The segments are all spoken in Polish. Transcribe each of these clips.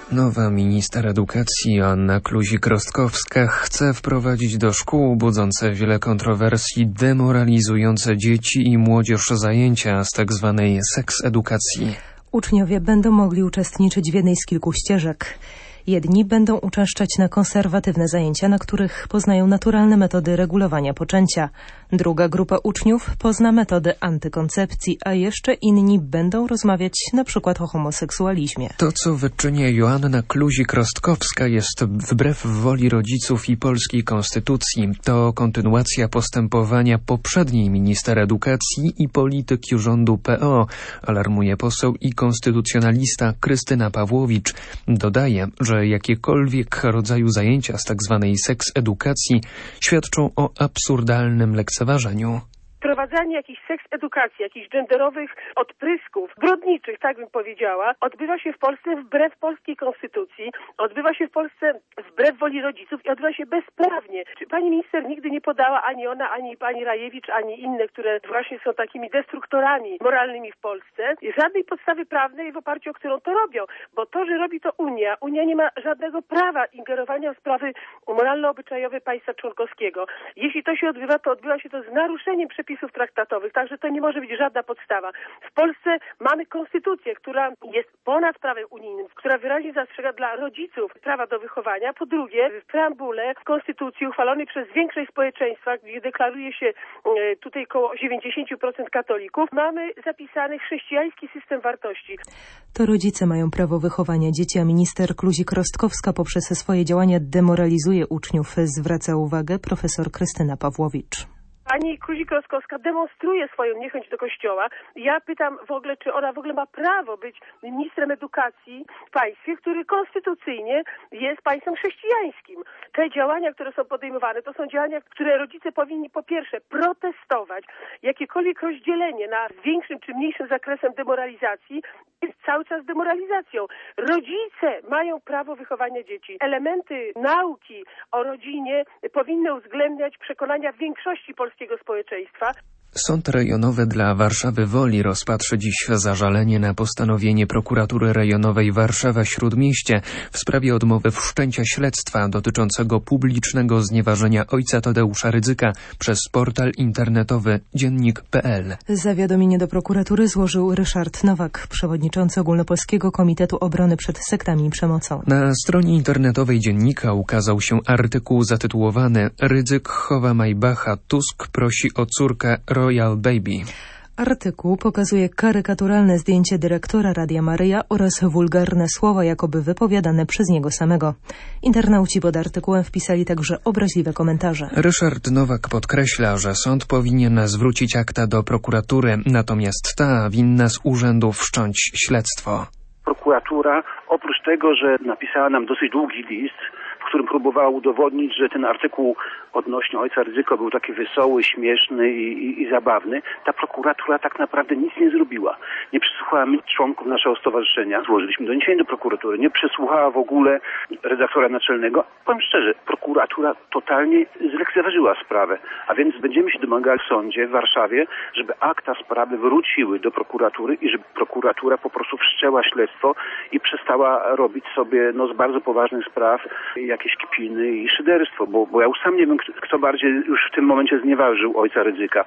Nowa minister edukacji Joanna Kluzik-Rostkowska chce wprowadzić do szkół budzące wiele kontrowersji demoralizujące dzieci i młodzież zajęcia z tzw. seksedukacji. Uczniowie będą mogli uczestniczyć w jednej z kilku ścieżek. Jedni będą uczęszczać na konserwatywne zajęcia, na których poznają naturalne metody regulowania poczęcia. Druga grupa uczniów pozna metody antykoncepcji, a jeszcze inni będą rozmawiać na przykład o homoseksualizmie. To, co wyczynia Joanna Kluzik-Rostkowska, jest wbrew woli rodziców i polskiej konstytucji. To kontynuacja postępowania poprzedniej minister edukacji i polityki rządu PO, alarmuje poseł i konstytucjonalista Krystyna Pawłowicz. Dodaje, że jakiekolwiek rodzaju zajęcia z tzw. seksedukacji świadczą o absurdalnym lekceważeniu. Wprowadzanie jakiejś seksedukacji, jakichś genderowych odprysków, zbrodniczych, tak bym powiedziała, odbywa się w Polsce wbrew polskiej konstytucji, odbywa się w Polsce wbrew woli rodziców i odbywa się bezprawnie. Czy pani minister nigdy nie podała, ani ona, ani pani Rajewicz, ani inne, które właśnie są takimi destruktorami moralnymi w Polsce, żadnej podstawy prawnej, w oparciu o którą to robią, bo to, że robi to Unia nie ma żadnego prawa ingerowania w sprawy moralno-obyczajowe państwa członkowskiego. Jeśli to się odbywa, to odbywa się to z naruszeniem przepisów traktatowych, także to nie może być żadna podstawa. W Polsce mamy konstytucję, która jest ponad prawem unijnym, która wyraźnie zastrzega dla rodziców prawa do wychowania. Po drugie, w preambule konstytucji uchwalonej przez większość społeczeństwa, gdzie deklaruje się tutaj około 90% katolików, mamy zapisany chrześcijański system wartości. To rodzice mają prawo wychowania dzieci, a minister Kluzik-Rostkowska poprzez swoje działania demoralizuje uczniów, zwraca uwagę profesor Krystyna Pawłowicz. Pani Kluzik-Rostkowska demonstruje swoją niechęć do Kościoła. Ja pytam w ogóle, czy ona w ogóle ma prawo być ministrem edukacji w państwie, który konstytucyjnie jest państwem chrześcijańskim. Te działania, które są podejmowane, to są działania, które rodzice powinni po pierwsze protestować. Jakiekolwiek rozdzielenie na większym czy mniejszym zakresem demoralizacji jest cały czas demoralizacją. Rodzice mają prawo wychowania dzieci. Elementy nauki o rodzinie powinny uwzględniać przekonania większości polskiego społeczeństwa. Sąd rejonowy dla Warszawy Woli rozpatrzy dziś zażalenie na postanowienie prokuratury rejonowej Warszawa-Śródmieście w sprawie odmowy wszczęcia śledztwa dotyczącego publicznego znieważenia ojca Tadeusza Rydzyka przez portal internetowy dziennik.pl. Zawiadomienie do prokuratury złożył Ryszard Nowak, przewodniczący Ogólnopolskiego Komitetu Obrony przed Sektami i Przemocą. Na stronie internetowej dziennika ukazał się artykuł zatytułowany „Rydzyk chowa Maybacha, Tusk prosi o córkę Royal Baby”. Artykuł pokazuje karykaturalne zdjęcie dyrektora Radia Maryja oraz wulgarne słowa jakoby wypowiadane przez niego samego. Internauci pod artykułem wpisali także obraźliwe komentarze. Ryszard Nowak podkreśla, że sąd powinien zwrócić akta do prokuratury, natomiast ta winna z urzędu wszcząć śledztwo. Prokuratura, oprócz tego, że napisała nam dosyć długi list, w którym próbowała udowodnić, że ten artykuł odnośnie ojca Rydzyka był taki wesoły, śmieszny i zabawny, ta prokuratura tak naprawdę nic nie zrobiła. Nie przesłuchała członków naszego stowarzyszenia, złożyliśmy doniesienie do prokuratury, nie przesłuchała w ogóle redaktora naczelnego. Powiem szczerze, prokuratura totalnie zlekceważyła sprawę, a więc będziemy się domagali w sądzie w Warszawie, żeby akta sprawy wróciły do prokuratury i żeby prokuratura po prostu wszczęła śledztwo i przestała robić sobie z bardzo poważnych spraw jakieś kpiny i szyderstwo, bo ja już sam nie wiem, kto bardziej już w tym momencie znieważył ojca Rydzyka,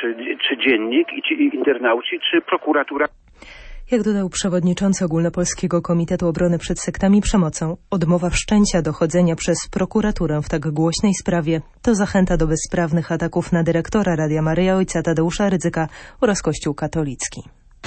czy dziennik i ci internauci, czy prokuratura. Jak dodał przewodniczący Ogólnopolskiego Komitetu Obrony przed Sektami i Przemocą, odmowa wszczęcia dochodzenia przez prokuraturę w tak głośnej sprawie to zachęta do bezprawnych ataków na dyrektora Radia Maryja ojca Tadeusza Rydzyka oraz Kościół katolicki.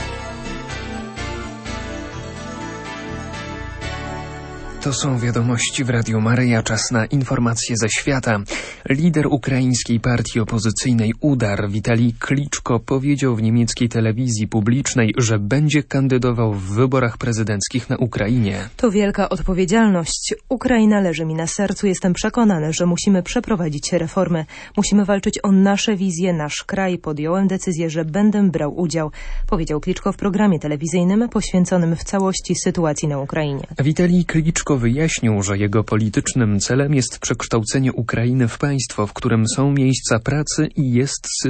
To są wiadomości w Radiu Maryja. Czas na informacje ze świata. Lider ukraińskiej partii opozycyjnej UDAR, Witalij Kliczko, powiedział w niemieckiej telewizji publicznej, że będzie kandydował w wyborach prezydenckich na Ukrainie. To wielka odpowiedzialność. Ukraina leży mi na sercu. Jestem przekonany, że musimy przeprowadzić reformy. Musimy walczyć o nasze wizje, nasz kraj. Podjąłem decyzję, że będę brał udział, powiedział Kliczko w programie telewizyjnym poświęconym w całości sytuacji na Ukrainie. Witalij Kliczko wyjaśnił, że jego politycznym celem jest przekształcenie Ukrainy w państwo, w którym są miejsca pracy i jest